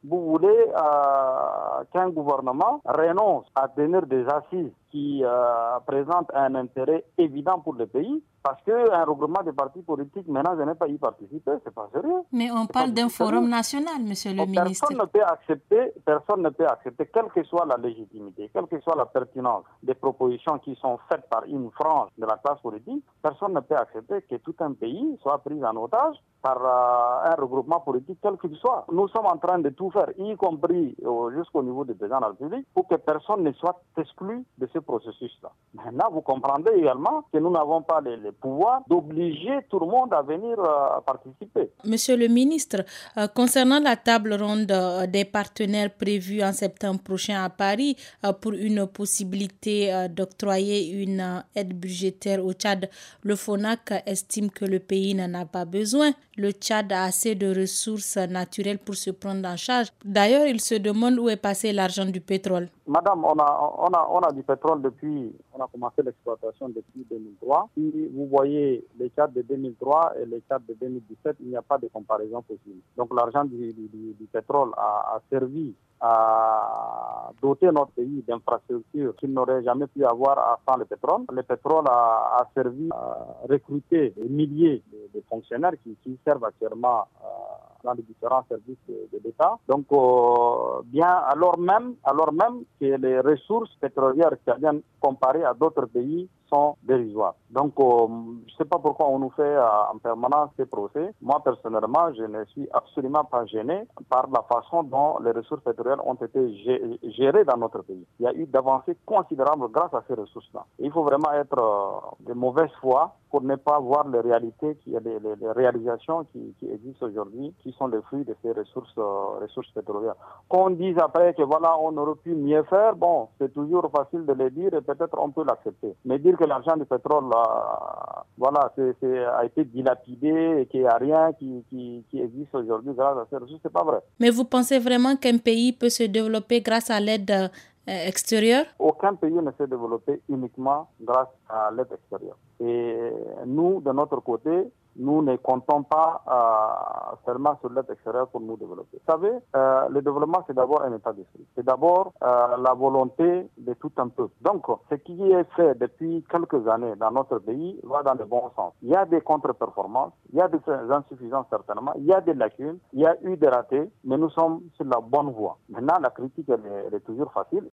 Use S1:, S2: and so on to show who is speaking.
S1: vous voulez qu'un gouvernement renonce à tenir des assises qui présentent un intérêt évident pour le pays, parce qu'un regroupement de partis politiques, maintenant, je n'ai pas y participer, c'est pas sérieux.
S2: Mais on parle d'un forum national, monsieur le ministre.
S1: Personne ne peut accepter, quelle que soit la légitimité, quelle que soit la pertinence des propositions qui sont faites par une frange de la classe politique, personne ne peut accepter que tout un pays soit pris en otage par un regroupement politique quel qu'il soit. Nous sommes en train de tout faire, y compris jusqu'au niveau du président de la République, pour que personne ne soit exclu de ce processus-là. Maintenant, vous comprendrez également que nous n'avons pas les pouvoirs d'obliger tout le monde à venir participer.
S2: Monsieur le ministre, concernant la table ronde des partenaires prévue en septembre prochain à Paris pour une possibilité d'octroyer une aide budgétaire au Tchad, le FONAC estime que le pays n'en a pas besoin. Le Tchad a assez de ressources naturelles pour se prendre en charge. D'ailleurs, il se demande où est passé l'argent du pétrole.
S1: Madame, on a du pétrole on a commencé l'exploitation depuis 2003. Si vous voyez les Tchad de 2003 et les Tchad de 2017, il n'y a pas de comparaison possible. Donc l'argent du pétrole a servi à doter notre pays d'infrastructures qu'il n'aurait jamais pu avoir sans le pétrole. Le pétrole a servi à recruter des milliers de fonctionnaires qui servent actuellement dans les différents services de l'État. Donc, alors même que les ressources pétrolières tchadiennes comparées à d'autres pays sont dérisoires. Donc, je ne sais pas pourquoi on nous fait en permanence ces procès. Moi, personnellement, je ne suis absolument pas gêné par la façon dont les ressources pétrolières ont été gérées dans notre pays. Il y a eu d'avancées considérables grâce à ces ressources-là. Il faut vraiment être de mauvaise foi pour ne pas voir les réalités, les réalisations qui existent aujourd'hui, qui sont les fruits de ces ressources pétrolières. Qu'on dise après que voilà, on aurait pu mieux faire, bon, c'est toujours facile de le dire et peut-être on peut l'accepter. Mais dire que l'argent du pétrole, a été dilapidé et qu'il n'y a rien qui existe aujourd'hui grâce à ces ressources, c'est pas vrai.
S2: Mais vous pensez vraiment qu'un pays peut se développer grâce à l'aide extérieure?
S1: Aucun pays ne s'est développé uniquement grâce à l'aide extérieure. Et nous, de notre côté, nous ne comptons pas seulement sur l'aide extérieure pour nous développer. Vous savez, le développement, c'est d'abord un état d'esprit. C'est d'abord la volonté de tout un peuple. Donc, ce qui est fait depuis quelques années dans notre pays va dans le bon sens. Il y a des contre-performances, il y a des insuffisances certainement, il y a des lacunes, il y a eu des ratés, mais nous sommes sur la bonne voie. Maintenant, la critique, elle est toujours facile.